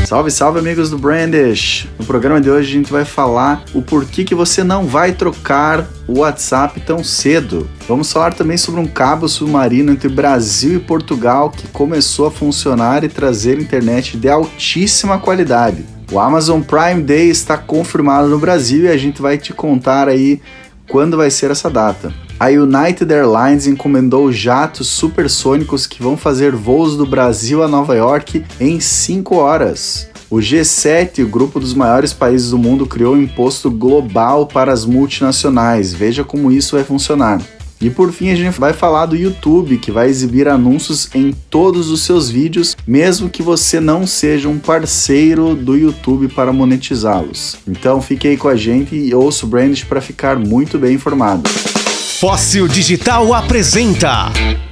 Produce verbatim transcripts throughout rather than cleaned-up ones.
Salve, salve amigos do Brandish! No programa de hoje a gente vai falar o porquê que você não vai trocar o WhatsApp tão cedo. Vamos falar também sobre um cabo submarino entre Brasil e Portugal que começou a funcionar e trazer internet de altíssima qualidade. O Amazon Prime Day está confirmado no Brasil e a gente vai te contar aí quando vai ser essa data. A United Airlines encomendou jatos supersônicos que vão fazer voos do Brasil a Nova York em cinco horas. O G sete, o grupo dos maiores países do mundo, criou um imposto global para as multinacionais. Veja como isso vai funcionar. E por fim a gente vai falar do YouTube, que vai exibir anúncios em todos os seus vídeos, mesmo que você não seja um parceiro do YouTube para monetizá-los. Então fique aí com a gente e ouça o Brandish para ficar muito bem informado. Fóssil Digital apresenta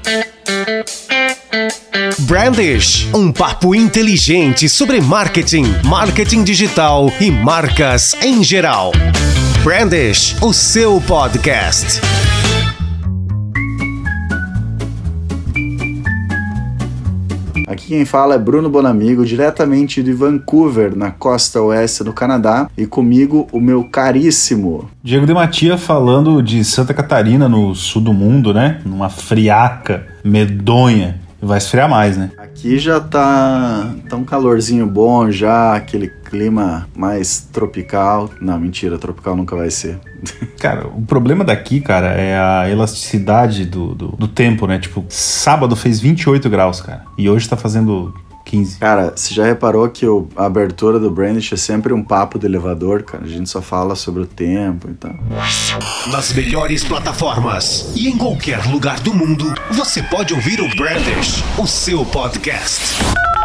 Brandish, um papo inteligente sobre marketing, marketing digital e marcas em geral. Brandish, o seu podcast. Aqui quem fala é Bruno Bonamigo, diretamente de Vancouver, na costa oeste do Canadá, e comigo o meu caríssimo Diego Dematia, falando de Santa Catarina, no sul do mundo, né? Numa friaca medonha. Vai esfriar mais, né? Aqui já tá, tá um calorzinho bom já, aquele clima mais tropical. Não, mentira, tropical nunca vai ser. Cara, o problema daqui, cara, é a elasticidade do, do, do tempo, né? Tipo, sábado fez vinte e oito graus, cara, e hoje tá fazendo quinze. Cara, você já reparou que o, a abertura do Brandish é sempre um papo de elevador, cara? A gente só fala sobre o tempo e tal. Nas melhores plataformas e em qualquer lugar do mundo, você pode ouvir o Brandish, o seu podcast.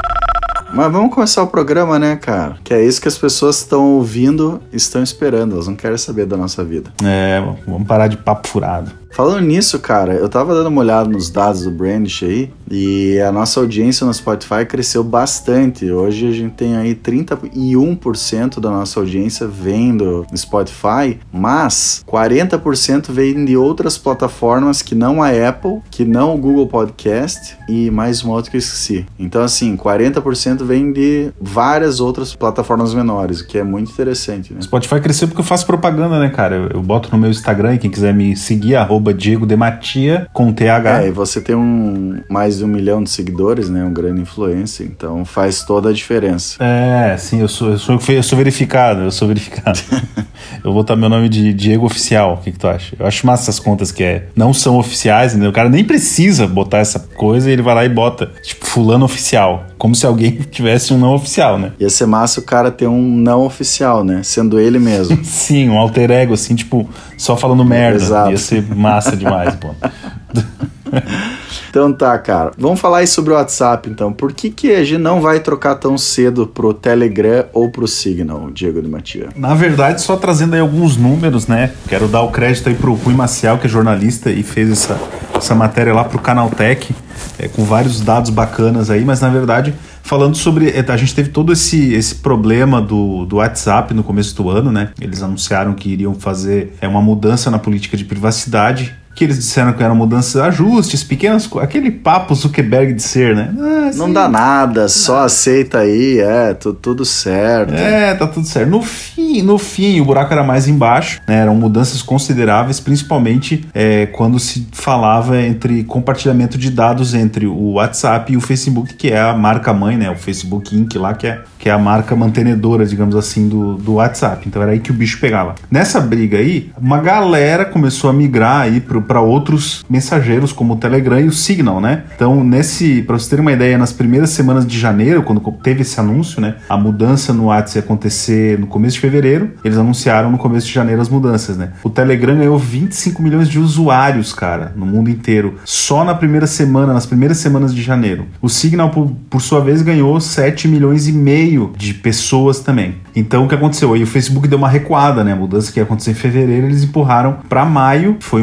Mas vamos começar o programa, né, cara? Que é isso que as pessoas estão ouvindo e estão esperando. Elas não querem saber da nossa vida. É, vamos parar de papo furado. Falando nisso, cara, eu tava dando uma olhada nos dados do Brandish aí e a nossa audiência no Spotify cresceu bastante. Hoje a gente tem aí trinta e um por cento da nossa audiência vem do Spotify, mas quarenta por cento vem de outras plataformas que não a Apple, que não o Google Podcast e mais uma outra que eu esqueci. Então, assim, quarenta por cento vem de várias outras plataformas menores, o que é muito interessante, né? O Spotify cresceu porque eu faço propaganda, né, cara? Eu, eu boto no meu Instagram e quem quiser me seguir, arroba Diego Dematia, com T H. É, e você tem um, mais de um milhão de seguidores, né? Um grande influência, então faz toda a diferença. É, sim, eu sou, eu sou, eu sou verificado, eu sou verificado. Eu vou botar meu nome de Diego Oficial, o que, que tu acha? Eu acho massa essas contas que é, não são oficiais, entendeu? O cara nem precisa botar essa coisa e ele vai lá e bota, tipo, fulano oficial, como se alguém tivesse um não oficial, né? Ia ser massa o cara ter um não oficial, né? Sendo ele mesmo. Sim, um alter ego, assim, tipo, só falando merda. Exato. Ia ser massa demais, pô. Então tá, cara. Vamos falar aí sobre o WhatsApp, então. Por que que a gente não vai trocar tão cedo pro Telegram ou pro Signal, Diego Dematia? Na verdade, só trazendo aí alguns números, né? Quero dar o crédito aí pro Rui Maciel, que é jornalista e fez essa, essa matéria lá pro Canaltech, é, com vários dados bacanas aí, mas na verdade, falando sobre... A gente teve todo esse, esse problema do, do WhatsApp no começo do ano, né? Eles anunciaram que iriam fazer é, uma mudança na política de privacidade, que eles disseram que eram mudanças, ajustes, pequenas, aquele papo Zuckerberg de ser, né? Ah, não dá nada, só nada. Aceita aí, é, tu, tudo certo. É, tá tudo certo. No fim, no fim, o buraco era mais embaixo, né? Eram mudanças consideráveis, principalmente é, quando se falava entre compartilhamento de dados entre o WhatsApp e o Facebook, que é a marca mãe, né? O Facebook Incorporated lá, que é, que é a marca mantenedora, digamos assim, do, do WhatsApp. Então era aí que o bicho pegava. Nessa briga aí, uma galera começou a migrar aí pro para outros mensageiros como o Telegram e o Signal, né? Então, nesse, para vocês terem uma ideia, nas primeiras semanas de janeiro, quando teve esse anúncio, né? A mudança no WhatsApp ia acontecer no começo de fevereiro, eles anunciaram no começo de janeiro as mudanças, né? O Telegram ganhou vinte e cinco milhões de usuários, cara, no mundo inteiro, só na primeira semana, nas primeiras semanas de janeiro. O Signal, por, por sua vez, ganhou sete milhões e meio de pessoas também. Então, o que aconteceu? Aí o Facebook deu uma recuada, né? A mudança que ia acontecer em fevereiro, eles empurraram para maio, foi o mês passado,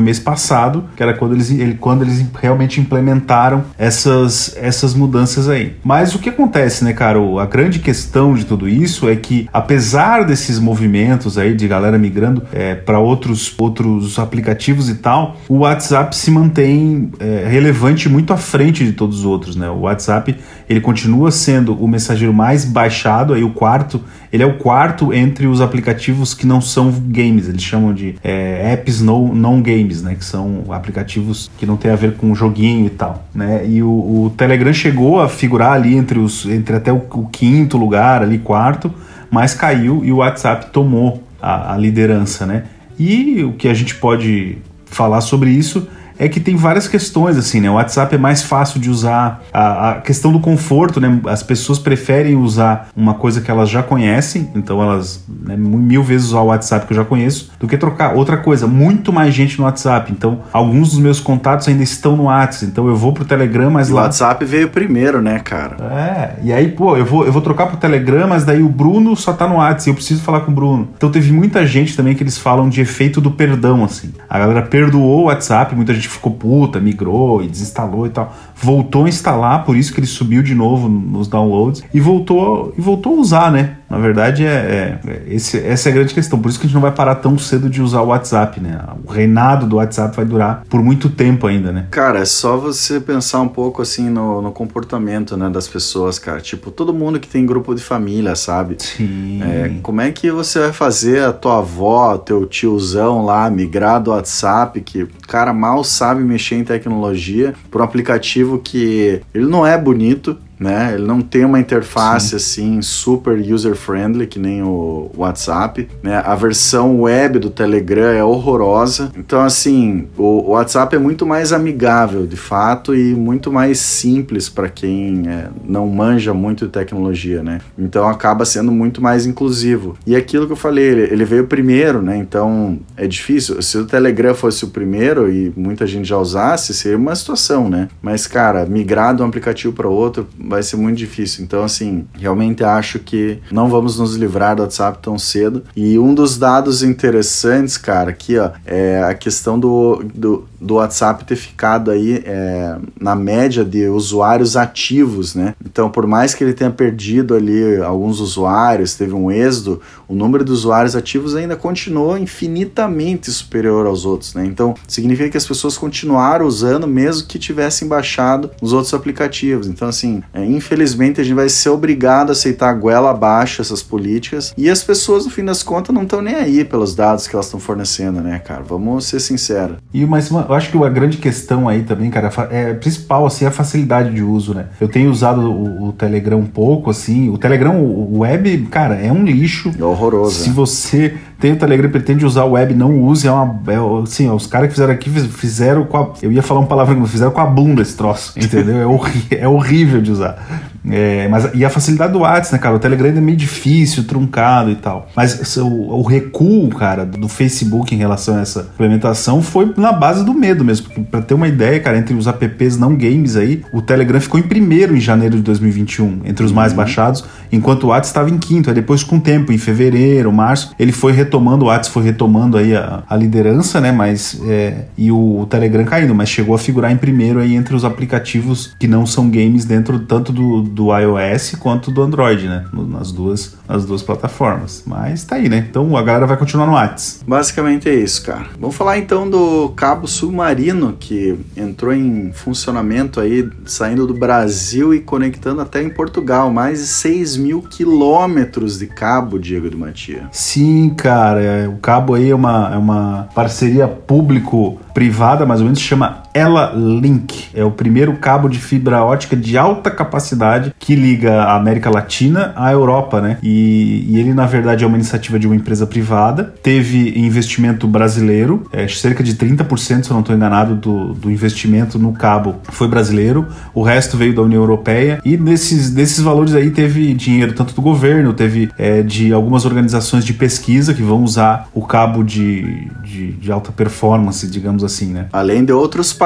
passado, que era quando eles, ele, quando eles realmente implementaram essas, essas mudanças aí. Mas o que acontece, né, cara? A grande questão de tudo isso é que, apesar desses movimentos aí de galera migrando é, para outros, outros aplicativos e tal, o WhatsApp se mantém é, relevante muito à frente de todos os outros, né? O WhatsApp, ele continua sendo o mensageiro mais baixado, aí o quarto, ele é o quarto entre os aplicativos que não são games, eles chamam de é, apps no, non-games, né? Que são aplicativos que não tem a ver com joguinho e tal, né? E o, o Telegram chegou a figurar ali entre, os, entre até o, o quinto lugar, ali quarto, mas caiu e o WhatsApp tomou a, a liderança, né? E o que a gente pode falar sobre isso é que tem várias questões, assim, né? O WhatsApp é mais fácil de usar, a, a questão do conforto, né? As pessoas preferem usar uma coisa que elas já conhecem, então elas, né, mil vezes usar o WhatsApp que eu já conheço, do que trocar. Outra coisa, muito mais gente no WhatsApp, então alguns dos meus contatos ainda estão no WhatsApp, então eu vou pro Telegram, mas e lá... O WhatsApp veio primeiro, né, cara? É, e aí, pô, eu vou, eu vou trocar pro Telegram, mas daí o Bruno só tá no WhatsApp, eu preciso falar com o Bruno. Então teve muita gente também que eles falam de efeito do perdão, assim. A galera perdoou o WhatsApp, muita gente ficou puta, migrou e desinstalou e tal, voltou a instalar, por isso que ele subiu de novo nos downloads e voltou, e voltou a usar, né? Na verdade, é, é, esse, essa é a grande questão, por isso que a gente não vai parar tão cedo de usar o WhatsApp, né? O reinado do WhatsApp vai durar por muito tempo ainda, né? Cara, é só você pensar um pouco, assim, no, no comportamento, né, das pessoas, cara. Tipo, todo mundo que tem grupo de família, sabe? Sim. É, como é que você vai fazer a tua avó, teu tiozão lá, migrar do WhatsApp, que o cara mal sabe mexer em tecnologia, por um aplicativo que ele não é bonito, né? Ele não tem uma interface Sim. assim super user-friendly que nem o WhatsApp, né? A versão web do Telegram é horrorosa. Então, assim, o WhatsApp é muito mais amigável, de fato, e muito mais simples para quem é, não manja muito de tecnologia, né? Então, acaba sendo muito mais inclusivo. E aquilo que eu falei, ele, ele veio primeiro, né? Então, é difícil. Se o Telegram fosse o primeiro e muita gente já usasse, seria uma situação, né? Mas, cara, migrar de um aplicativo para outro vai ser muito difícil. Então, assim, realmente acho que não vamos nos livrar do WhatsApp tão cedo. E um dos dados interessantes, cara, aqui, ó, é a questão do, do, do WhatsApp ter ficado aí é, na média de usuários ativos, né? Então, por mais que ele tenha perdido ali alguns usuários, teve um êxodo, o número de usuários ativos ainda continuou infinitamente superior aos outros, né? Então, significa que as pessoas continuaram usando mesmo que tivessem baixado os outros aplicativos. Então, assim, é, infelizmente a gente vai ser obrigado a aceitar a goela abaixo essas políticas, e as pessoas, no fim das contas, não estão nem aí pelos dados que elas estão fornecendo, né, cara? Vamos ser sinceros. E, mas eu acho que a grande questão aí também, cara, é principal, assim, a facilidade de uso, né? Eu tenho usado o, o Telegram um pouco, assim, o Telegram, o, o web, cara, é um lixo. É horroroso. Se né? você tem o Telegram e pretende usar o web, não use, é uma, é, assim, os caras que fizeram aqui fizeram com a, eu ia falar uma palavra que fizeram com a bunda esse troço, entendeu? É, horri, é horrível de usar. É, mas, e a facilidade do WhatsApp, né, cara? O Telegram é meio difícil, truncado e tal. Mas o, o recuo, cara, do Facebook em relação a essa implementação foi na base do medo mesmo. Porque, pra ter uma ideia, cara, entre os apps não games aí, o Telegram ficou em primeiro em janeiro de dois mil e vinte e um, entre os mais uhum. baixados, enquanto o WhatsApp estava em quinto. Aí depois, com o tempo, em fevereiro, março, ele foi retomando, o WhatsApp foi retomando aí a, a liderança, né? Mas, é, e o, o Telegram caindo, mas chegou a figurar em primeiro aí entre os aplicativos que não são games dentro tanto do do iOS quanto do Android, né? Nas duas, nas duas plataformas. Mas tá aí, né? Então a galera vai continuar no WhatsApp. Basicamente é isso, cara. Vamos falar então do cabo submarino que entrou em funcionamento aí, saindo do Brasil e conectando até em Portugal. Mais de seis mil quilômetros de cabo, Diego de Matia. Sim, cara. O cabo aí é uma, é uma parceria público-privada, mais ou menos, se chama Ela Link. É o primeiro cabo de fibra ótica de alta capacidade que liga a América Latina à Europa, né? E, e ele, na verdade, é uma iniciativa de uma empresa privada. Teve investimento brasileiro, é, cerca de trinta por cento, se eu não estou enganado, do, do investimento no cabo foi brasileiro. O resto veio da União Europeia. E nesses, desses valores aí teve dinheiro tanto do governo, teve é, de algumas organizações de pesquisa que vão usar o cabo de, de, de alta performance, digamos assim, né? Além de outros países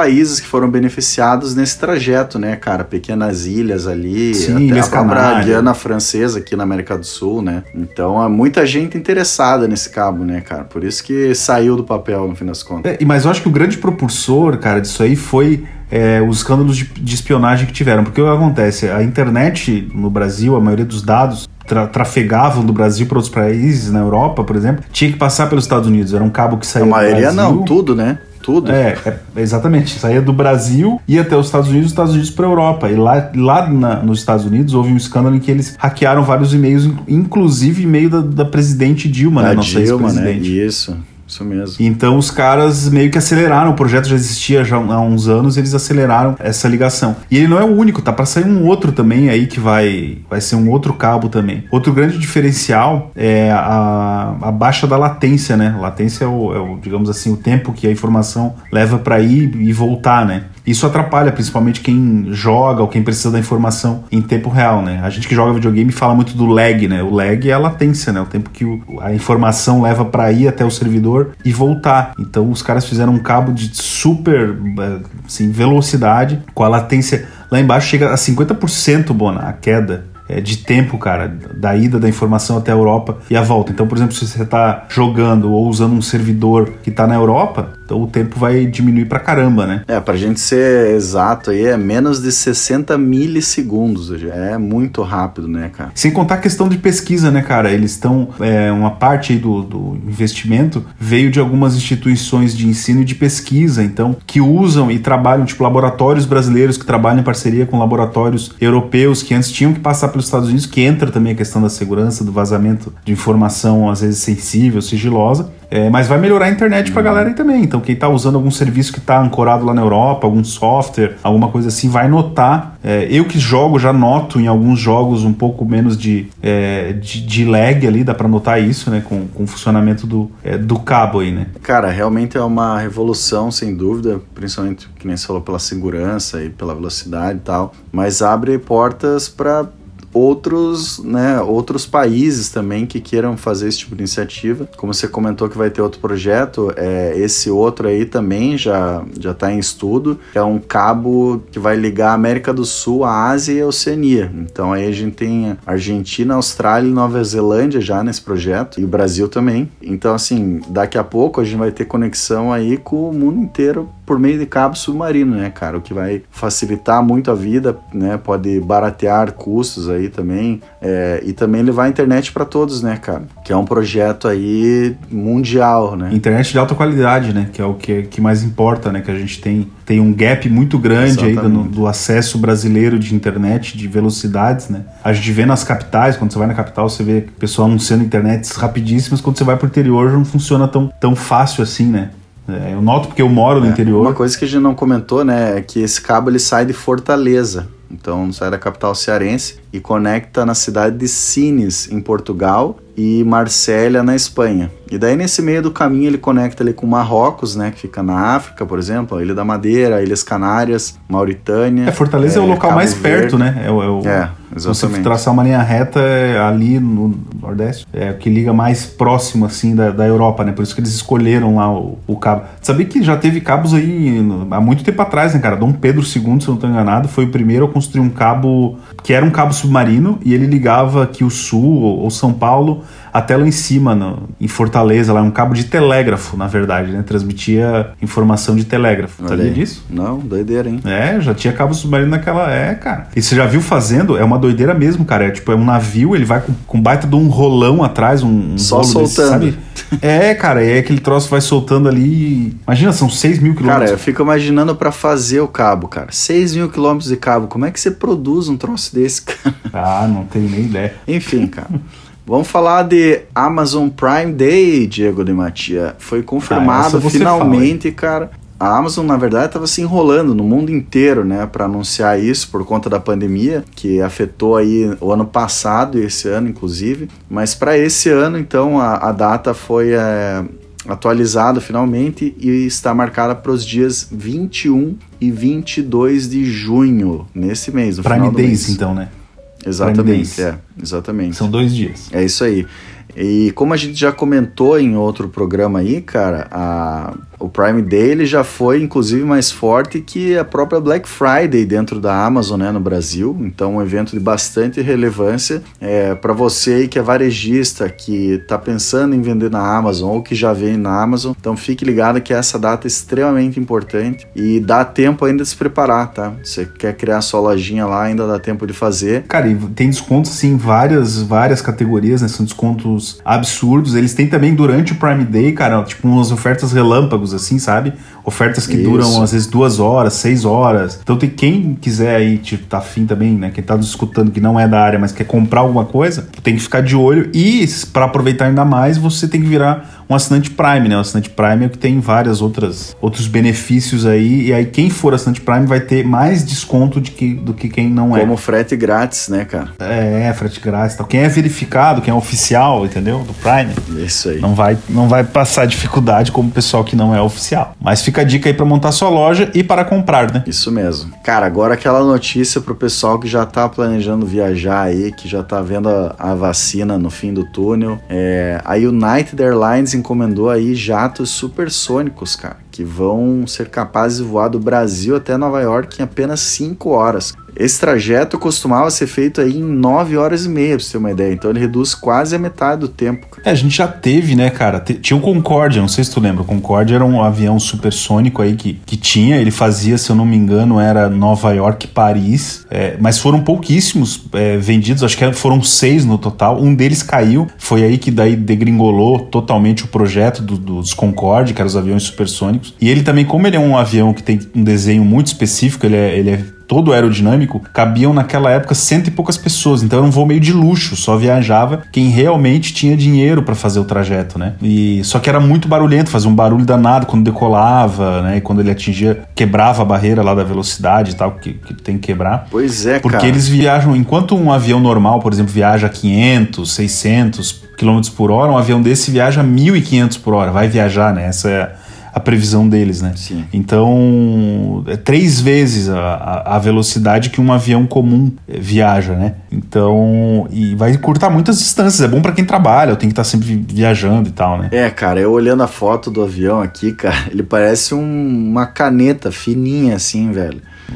países que foram beneficiados nesse trajeto, né, cara? Pequenas ilhas ali, Sim, até a própria Guiana Francesa aqui na América do Sul, né? Então, há muita gente interessada nesse cabo, né, cara? Por isso que saiu do papel, no fim das contas. É, mas eu acho que o grande propulsor, cara, disso aí foi é, os escândalos de, de espionagem que tiveram. Porque o que acontece? A internet no Brasil, a maioria dos dados tra- trafegavam do Brasil para outros países, na Europa, por exemplo, tinha que passar pelos Estados Unidos. Era um cabo que saía A maioria do Brasil. não, tudo, né? Tudo. É, é, exatamente. Saía do Brasil, ia até os Estados Unidos, dos Estados Unidos para a Europa. E lá, lá na, nos Estados Unidos houve um escândalo em que eles hackearam vários e-mails, inclusive e-mail da, da presidente Dilma, A né? Nossa Dilma, né? ex-presidente. Isso. Isso mesmo. Então os caras meio que aceleraram, o projeto já existia já há uns anos, eles aceleraram essa ligação. E ele não é o único, tá para sair um outro também aí que vai, vai ser um outro cabo também. Outro grande diferencial é a, a baixa da latência, né? Latência é o, é o, digamos assim, o tempo que a informação leva para ir e voltar, né? Isso atrapalha principalmente quem joga ou quem precisa da informação em tempo real, né? A gente que joga videogame fala muito do lag, né? O lag é a latência, né? O tempo que o, a informação leva para ir até o servidor e voltar. Então os caras fizeram um cabo de super assim, velocidade, com a latência lá embaixo chega a cinquenta por cento, Bona, a queda de tempo, cara, da ida da informação até a Europa e a volta. Então, por exemplo, se você tá jogando ou usando um servidor que tá na Europa, então o tempo vai diminuir pra caramba, né? É, pra gente ser exato aí, é menos de sessenta milissegundos, é muito rápido, né, cara? Sem contar a questão de pesquisa, né, cara? Eles estão, é, uma parte aí do, do investimento veio de algumas instituições de ensino e de pesquisa, então, que usam e trabalham, tipo, laboratórios brasileiros que trabalham em parceria com laboratórios europeus que antes tinham que passar pelos Estados Unidos, que entra também a questão da segurança, do vazamento de informação, às vezes sensível, sigilosa, é, mas vai melhorar a internet pra galera aí também. Então quem tá usando algum serviço que tá ancorado lá na Europa, algum software, alguma coisa assim, vai notar. É, eu que jogo, já noto em alguns jogos um pouco menos de, é, de, de lag ali, dá pra notar isso, né, com, com o funcionamento do, é, do cabo aí, né. Cara, realmente é uma revolução, sem dúvida, principalmente, que nem você falou, pela segurança e pela velocidade e tal, mas abre portas pra outros, né, outros países também que queiram fazer esse tipo de iniciativa. Como você comentou que vai ter outro projeto, é, esse outro aí também já já está em estudo, que é um cabo que vai ligar a América do Sul, a Ásia e a Oceania. Então aí a gente tem Argentina, Austrália e Nova Zelândia já nesse projeto, e o Brasil também. Então assim, daqui a pouco a gente vai ter conexão aí com o mundo inteiro por meio de cabo submarino, né, cara? O que vai facilitar muito a vida, né? Pode baratear custos aí também, é, e também levar a internet para todos, né, cara? Que é um projeto aí mundial, né? Internet de alta qualidade, né? Que é o que, que mais importa, né? Que a gente tem, tem um gap muito grande aí do, do acesso brasileiro de internet, de velocidades, né? A gente vê nas capitais, quando você vai na capital, você vê o pessoal anunciando internets rapidíssimas, quando você vai pro interior não funciona tão, tão fácil assim, né? É, eu noto porque eu moro no é, interior. Uma coisa que a gente não comentou, né, é que esse cabo ele sai de Fortaleza. Então sai da capital cearense e conecta na cidade de Sines, em Portugal, e Marsella, na Espanha. E daí nesse meio do caminho ele conecta ali com Marrocos, né, que fica na África, por exemplo, a Ilha da Madeira, Ilhas Canárias, Mauritânia. É, Fortaleza é, é o local Cabo mais Verde. Perto, né? É, o, é, o, é exatamente. Se traçar uma linha reta é ali no Nordeste, é o que liga mais próximo, assim, da, da Europa, né? Por isso que eles escolheram lá o, o cabo. Sabia que já teve cabos aí há muito tempo atrás, né, cara? Dom Pedro segundo, se eu não estou enganado, foi o primeiro a construir um cabo que era um cabo submarino e ele ligava aqui o Sul ou, ou São Paulo até lá em cima, no, em Fortaleza, lá um cabo de telégrafo, na verdade, né? Transmitia informação de telégrafo. Sabia disso? Não, doideira, hein? É, já tinha cabo submarino naquela... É, cara. E você já viu fazendo? É uma doideira mesmo, cara. É tipo, é um navio, ele vai com, com baita de um rolão atrás, um, um só soltando. Desse, sabe? É, cara, é aquele troço vai soltando ali... Imagina, são seis mil quilômetros. Cara, eu fico imaginando pra fazer o cabo, cara. seis mil quilômetros de cabo. Como é que você produz um troço desse, cara? Ah, não tenho nem ideia. Enfim, cara. Vamos falar de Amazon Prime Day, Diego de Matia. Foi confirmado ah, finalmente, fala, cara. A Amazon, na verdade, estava se enrolando no mundo inteiro, né, para anunciar isso por conta da pandemia, que afetou aí o ano passado e esse ano, inclusive. Mas para esse ano, então, a, a data foi é, atualizada finalmente e está marcada para os dias vinte e um e vinte e dois de junho, nesse mês, no Prime final do Days, mês. então, né? Exatamente, é, exatamente. São dois dias. É isso aí. E como a gente já comentou em outro programa aí, cara, a... o Prime Day ele já foi, inclusive, mais forte que a própria Black Friday dentro da Amazon, né, no Brasil. Então, um evento de bastante relevância. É, para você aí que é varejista, que está pensando em vender na Amazon ou que já vende na Amazon, então fique ligado que essa data é extremamente importante e dá tempo ainda de se preparar, tá? Você quer criar sua lojinha lá, ainda dá tempo de fazer. Cara, e tem descontos, assim, em várias, várias categorias, né? São descontos absurdos. Eles têm também durante o Prime Day, cara, tipo umas ofertas relâmpagos, assim, sabe? Ofertas que Isso. duram às vezes duas horas, seis horas. Então tem quem quiser aí, tipo, tá afim também, né? Quem tá nos escutando que não é da área, mas quer comprar alguma coisa, tem que ficar de olho. E para aproveitar ainda mais, você tem que virar um assinante Prime, né? O assinante Prime é o que tem várias outras outros benefícios aí. E aí quem for assinante Prime vai ter mais desconto de que, do que quem não é. Como frete grátis, né, cara? É, frete grátis e tal. Quem é verificado, quem é oficial, entendeu? Do Prime. Isso aí. Não vai, não vai passar dificuldade como o pessoal que não é oficial. Mas fica a dica aí para montar sua loja e para comprar, né? Isso mesmo. Cara, agora aquela notícia pro pessoal que já tá planejando viajar aí, que já tá vendo a, a vacina no fim do túnel. É, a United Airlines encomendou aí jatos supersônicos, cara, que vão ser capazes de voar do Brasil até Nova York em apenas cinco horas. Esse trajeto costumava ser feito aí em nove horas e meia, pra você ter uma ideia. Então ele reduz quase a metade do tempo. É, a gente já teve, né, cara? Tinha o Concorde, não sei se tu lembra. O Concorde era um avião supersônico aí que, que tinha. Ele fazia, se eu não me engano, era Nova York e Paris. É, mas foram pouquíssimos é, vendidos. Acho que foram seis no total. Um deles caiu. Foi aí que daí degringolou totalmente o projeto do, dos Concorde, que eram os aviões supersônicos. E ele também, como ele é um avião que tem um desenho muito específico, ele é... Ele é todo aerodinâmico, cabiam naquela época cento e poucas pessoas, então era um voo meio de luxo, só viajava quem realmente tinha dinheiro para fazer o trajeto, né? E só que era muito barulhento, fazia um barulho danado quando decolava, né? E quando ele atingia, quebrava a barreira lá da velocidade e tal, que, que tem que quebrar. Pois é, porque cara. Eles viajam, enquanto um avião normal, por exemplo, viaja a quinhentos, seiscentos quilômetros por hora, um avião desse viaja mil e quinhentos por hora, vai viajar, né? Essa é a previsão deles, né? Sim. Então, é três vezes a, a, a velocidade que um avião comum viaja, né? Então, e vai encurtar muitas distâncias. É bom pra quem trabalha, tem que estar sempre viajando e tal, né? É, cara, eu olhando a foto do avião aqui, cara, ele parece um, uma caneta fininha assim, velho.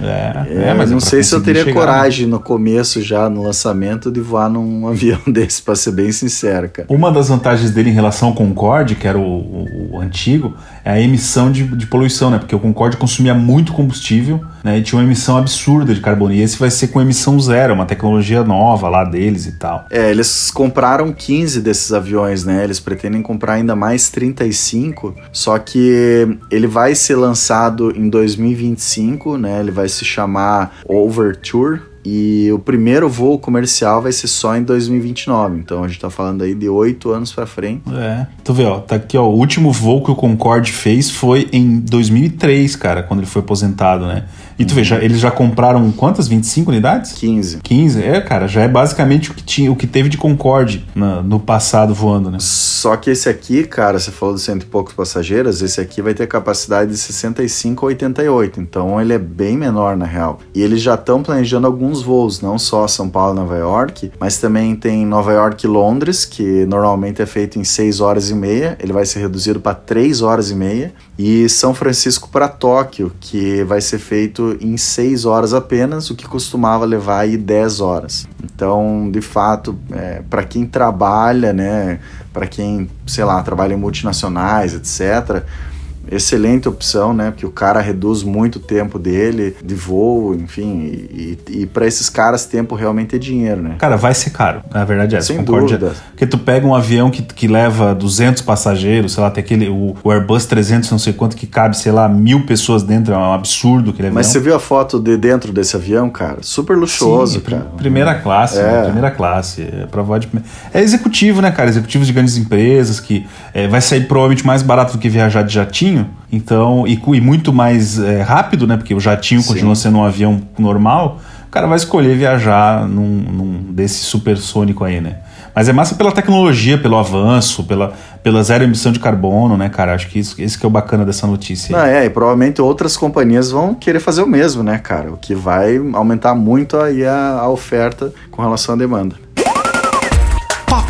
É, é, mas não é sei se eu teria chegar, coragem né? no começo, já no lançamento, de voar num avião desse, pra ser bem sincero, cara. Uma das vantagens dele em relação ao Concorde, que era o, o, o antigo, é a emissão de, de poluição, né? Porque o Concorde consumia muito combustível, né? E tinha uma emissão absurda de carbono. E esse vai ser com emissão zero, uma tecnologia nova lá deles e tal. É, eles compraram quinze desses aviões, né? Eles pretendem comprar ainda mais trinta e cinco, só que ele vai ser lançado em dois mil e vinte e cinco, né? Ele vai se chamar Overture. E o primeiro voo comercial vai ser só em dois mil e vinte e nove. Então a gente tá falando aí de oito anos pra frente. É, tu vê, ó, tá aqui, ó, o último voo que o Concorde fez foi em dois mil e três, cara, quando ele foi aposentado, né? E tu uhum. vê, já, eles já compraram quantas? vinte e cinco unidades? quinze. quinze, é, cara, já é basicamente o que, tinha, o que teve de Concorde na, no passado voando, né? Só que esse aqui, cara, você falou de cento e poucos passageiros, esse aqui vai ter capacidade de sessenta e cinco a oitenta e oito, então ele é bem menor na real. E eles já estão planejando alguns voos, não só São Paulo e Nova York, mas também tem Nova York e Londres, que normalmente é feito em seis horas e meia, ele vai ser reduzido para três horas e meia, e São Francisco para Tóquio, que vai ser feito em seis horas apenas, o que costumava levar aí dez horas. Então, de fato, é, para quem trabalha, né, para quem, sei lá, trabalha em multinacionais, etcétera, excelente opção, né? Porque o cara reduz muito o tempo dele de voo, enfim, e, e, e para esses caras tempo realmente é dinheiro, né? Cara, vai ser caro, na verdade é. Sem dúvida. Porque tu pega um avião que, que leva duzentos passageiros, sei lá, tem aquele, o, o Airbus trezentos, não sei quanto, que cabe, sei lá, mil pessoas dentro, é um absurdo aquele avião. Mas você viu a foto de dentro desse avião, cara? Super luxuoso, Sim, cara. Primeira classe, é. né? Primeira classe. É, pra voar de... é executivo, né, cara? Executivos de grandes empresas que é, vai sair provavelmente mais barato do que viajar de jatinho. Então, e, e muito mais é, rápido, né? Porque o jatinho Sim. continua sendo um avião normal. O cara vai escolher viajar num, num desse supersônico aí, né? Mas é massa pela tecnologia, pelo avanço, pela, pela zero emissão de carbono, né, cara? Acho que isso, esse que é o bacana dessa notícia. Não, é, e provavelmente outras companhias vão querer fazer o mesmo, né, cara? O que vai aumentar muito aí a, a oferta com relação à demanda. Papo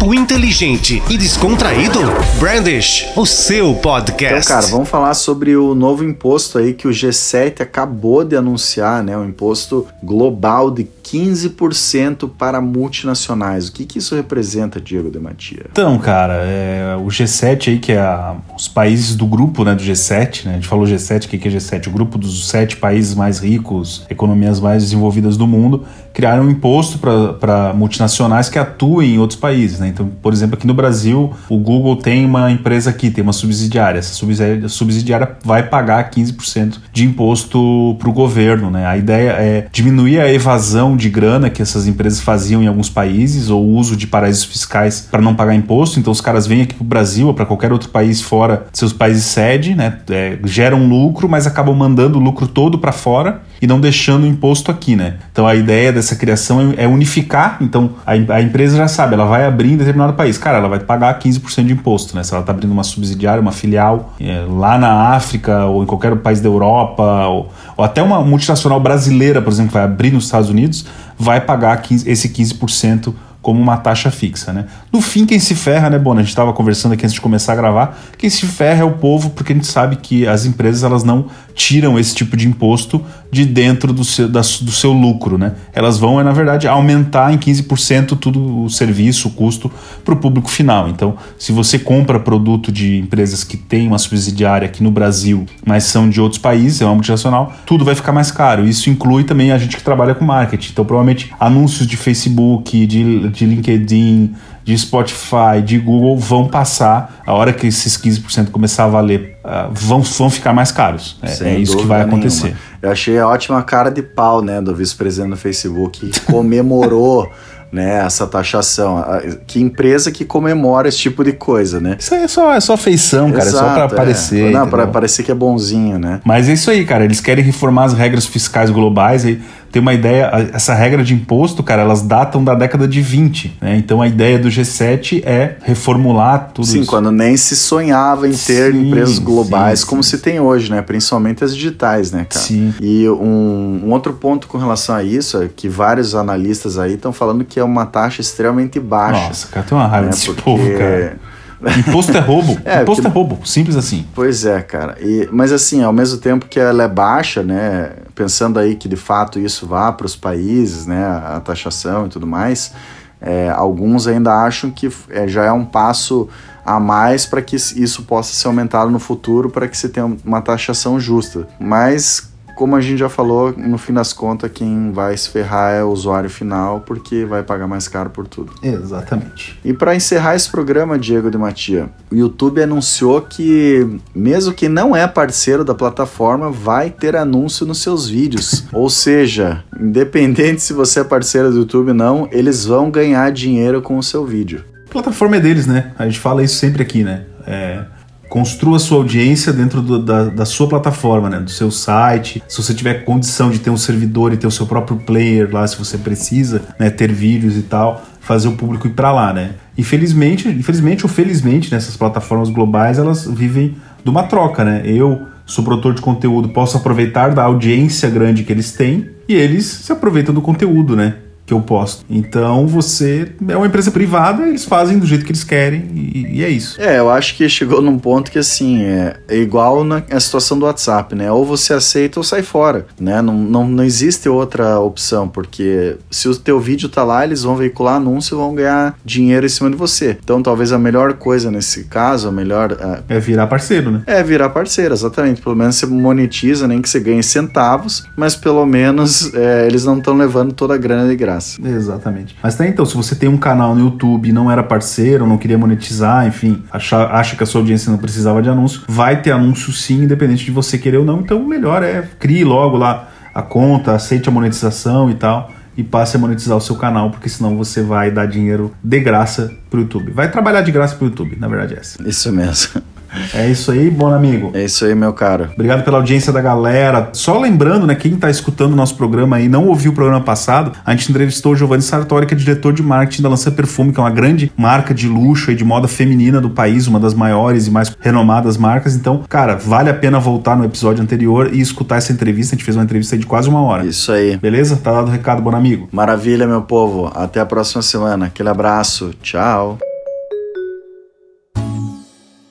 papo inteligente e descontraído? Brandish, o seu podcast. Então, cara, vamos falar sobre o novo imposto aí que o G sete acabou de anunciar, né? Um imposto global de quinze por cento para multinacionais. O que que isso representa, Diego de Matia? Então, cara, é, o G sete aí, que é a, os países do grupo, né, do G sete, né? A gente falou G sete, o que que é G sete? O grupo dos sete países mais ricos, economias mais desenvolvidas do mundo, criaram um imposto para multinacionais que atuem em outros países, né? Então, por exemplo, aqui no Brasil, o Google tem uma empresa aqui, tem uma subsidiária. Essa subsidiária, subsidiária vai pagar quinze por cento de imposto para o governo, né? A ideia é diminuir a evasão de grana que essas empresas faziam em alguns países, ou o uso de paraísos fiscais para não pagar imposto. Então, os caras vêm aqui para o Brasil ou para qualquer outro país fora de seus países sede, né? É, geram lucro, mas acabam mandando o lucro todo para fora e não deixando o imposto aqui, né? Então, a ideia dessa criação é unificar. Então, a, a empresa já sabe, ela vai abrir em determinado país. Cara, ela vai pagar quinze por cento de imposto, né? Se ela está abrindo uma subsidiária, uma filial é, lá na África ou em qualquer país da Europa, ou, ou até uma multinacional brasileira, por exemplo, que vai abrir nos Estados Unidos, vai pagar quinze, esse quinze por cento como uma taxa fixa, né? No fim, quem se ferra, né, Bona? A gente estava conversando aqui antes de começar a gravar, quem se ferra é o povo, porque a gente sabe que as empresas, elas não tiram esse tipo de imposto de dentro do seu, da, do seu lucro, né? Elas vão, é, na verdade, aumentar em quinze por cento tudo o serviço, o custo para o público final. Então, se você compra produto de empresas que têm uma subsidiária aqui no Brasil, mas são de outros países, é uma multinacional, tudo vai ficar mais caro. Isso inclui também a gente que trabalha com marketing. Então, provavelmente, anúncios de Facebook, de de LinkedIn, de Spotify, de Google vão passar, a hora que esses quinze por cento começar a valer, uh, vão, vão ficar mais caros. É, é isso que vai acontecer. Nenhuma. Eu achei a ótima cara de pau, né, do vice-presidente do Facebook, que comemorou né, essa taxação. Que empresa que comemora esse tipo de coisa, né? Isso aí é só, é só feição, cara. Exato, é só pra aparecer. É. Não, pra parecer que é bonzinho, né? Mas é isso aí, cara. Eles querem reformar as regras fiscais globais e tem uma ideia, essa regra de imposto, cara, elas datam da década de vinte, né? Então a ideia do G sete é reformular tudo sim, isso. Sim, quando nem se sonhava em ter sim, empresas globais sim, como sim. se tem hoje, né? Principalmente as digitais, né, cara? Sim. E um, um outro ponto com relação a isso é que vários analistas aí estão falando que é uma taxa extremamente baixa. Nossa, cara, tem uma raiva né? desse Porque... povo, cara. Imposto é roubo, é, imposto porque... é roubo, simples assim. Pois é, cara, e, mas assim, ao mesmo tempo que ela é baixa, né, pensando aí que de fato isso vá para os países, né, a taxação e tudo mais, é, alguns ainda acham que é, já é um passo a mais para que isso possa ser aumentado no futuro, para que se tenha uma taxação justa, mas... Como a gente já falou, no fim das contas, quem vai se ferrar é o usuário final, porque vai pagar mais caro por tudo. Exatamente. E para encerrar esse programa, Diego de Matia, o YouTube anunciou que, mesmo quem não é parceiro da plataforma, vai ter anúncio nos seus vídeos. Ou seja, independente se você é parceiro do YouTube ou não, eles vão ganhar dinheiro com o seu vídeo. A plataforma é deles, né? A gente fala isso sempre aqui, né? É... Construa sua audiência dentro do, da, da sua plataforma, né? Do seu site. Se você tiver condição de ter um servidor e ter o seu próprio player lá, se você precisa, né? Ter vídeos e tal, fazer o público ir para lá, né? Infelizmente, infelizmente ou felizmente, nessas plataformas globais, elas vivem de uma troca, né? Eu sou produtor de conteúdo, posso aproveitar da audiência grande que eles têm e eles se aproveitam do conteúdo, né? Que eu posto. Então você é uma empresa privada, eles fazem do jeito que eles querem e, e é isso. É, eu acho que chegou num ponto que assim, é, é igual na a situação do WhatsApp, né? Ou você aceita ou sai fora, né? Não, não, não existe outra opção, porque se o teu vídeo tá lá, eles vão veicular anúncio e vão ganhar dinheiro em cima de você. Então talvez a melhor coisa nesse caso, a melhor... É, é virar parceiro, né? É virar parceiro, exatamente. Pelo menos você monetiza, nem que você ganhe centavos, mas pelo menos é, eles não estão levando toda a grana de graça. Exatamente. Mas tá, então, se você tem um canal no YouTube e não era parceiro, não queria monetizar, enfim, acha, acha que a sua audiência não precisava de anúncio, vai ter anúncio sim, independente de você querer ou não. Então o melhor é crie logo lá a conta, aceite a monetização e tal, e passe a monetizar o seu canal, porque senão você vai dar dinheiro de graça pro YouTube. Vai trabalhar de graça pro YouTube, na verdade é essa. Isso mesmo. É isso aí, bom amigo. É isso aí, meu caro. Obrigado pela audiência da galera. Só lembrando, né, quem tá escutando o nosso programa aí, não ouviu o programa passado, a gente entrevistou o Giovanni Sartori, que é diretor de marketing da Lança Perfume, que é uma grande marca de luxo e de moda feminina do país, uma das maiores e mais renomadas marcas. Então, cara, vale a pena voltar no episódio anterior e escutar essa entrevista. A gente fez uma entrevista de quase uma hora. Isso aí. Beleza? Tá dado o recado, bom amigo. Maravilha, meu povo. Até a próxima semana. Aquele abraço. Tchau.